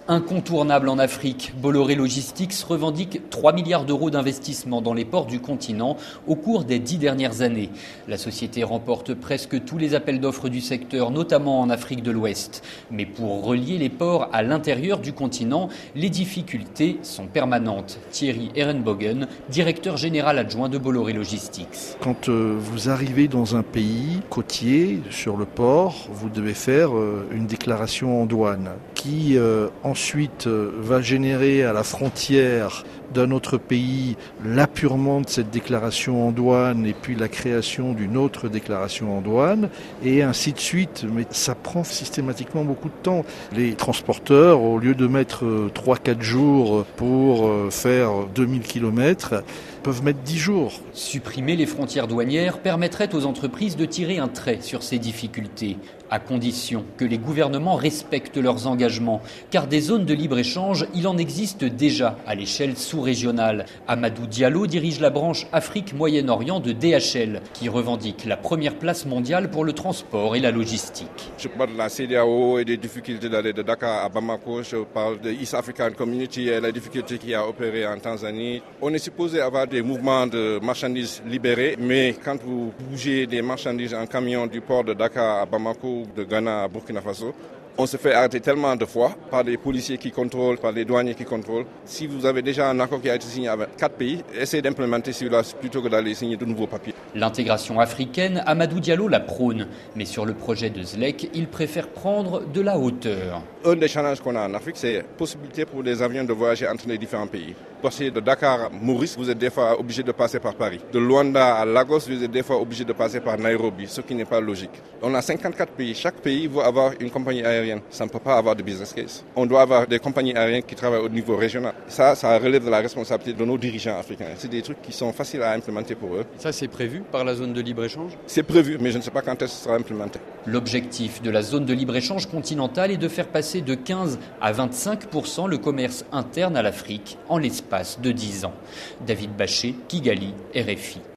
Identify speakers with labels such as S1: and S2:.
S1: Incontournable en Afrique, Bolloré Logistics revendique 3 milliards d'euros d'investissement dans les ports du continent au cours des 10 dernières années. La société remporte presque tous les appels d'offres du secteur, notamment en Afrique de l'Ouest. Mais pour relier les ports à l'intérieur du continent, les difficultés sont permanentes. Thierry Ehrenbogen, directeur général adjoint de Bolloré Logistics.
S2: Quand vous arrivez dans un pays côtier, sur le port, vous devez faire une déclaration en douane qui ensuite va générer à la frontière d'un autre pays l'appurement de cette déclaration en douane et puis la création d'une autre déclaration en douane et ainsi de suite. Mais ça prend systématiquement beaucoup de temps. Les transporteurs, au lieu de mettre 3-4 jours pour faire 2000 km, peuvent mettre 10 jours.
S1: Supprimer les frontières douanières permettrait aux entreprises de tirer un trait sur ces difficultés, à condition que les gouvernements respectent leurs engagements, car des zones de libre-échange, il en existe déjà à l'échelle sous-régionale. Amadou Diallo dirige la branche Afrique-Moyen-Orient de DHL, qui revendique la première place mondiale pour le transport et la logistique.
S3: Je parle de la CEDEAO et des difficultés d'aller de Dakar à Bamako, je parle de East African Community et la difficulté qui a opéré en Tanzanie. On est supposé avoir des mouvements de marchandises libérés, mais quand vous bougez des marchandises en camion du port de Dakar à Bamako, de Ghana à Burkina Faso, on se fait arrêter tellement de fois par des policiers qui contrôlent, par des douaniers qui contrôlent. Si vous avez déjà un accord qui a été signé avec 4 pays, essayez d'implémenter celui-là plutôt que d'aller signer de nouveaux papiers.
S1: L'intégration africaine, Amadou Diallo la prône. Mais sur le projet de ZLEC, il préfère prendre de la hauteur.
S3: Un des challenges qu'on a en Afrique, c'est la possibilité pour les avions de voyager entre les différents pays. Passer de Dakar à Maurice, vous êtes des fois obligé de passer par Paris. De Luanda à Lagos, vous êtes des fois obligé de passer par Nairobi, ce qui n'est pas logique. On a 54 pays. Chaque pays veut avoir une compagnie aérienne. Ça ne peut pas avoir de business case. On doit avoir des compagnies aériennes qui travaillent au niveau régional. Ça relève de la responsabilité de nos dirigeants africains. C'est des trucs qui sont faciles à implémenter pour eux.
S4: Ça, c'est prévu par la zone de libre-échange ?
S3: C'est prévu, mais je ne sais pas quand est-ce que ce sera implémenté.
S1: L'objectif de la zone de libre-échange continentale est de faire passer de 15 à 25% le commerce interne à l'Afrique en l'espace de 10 ans. David Bachet, Kigali, RFI.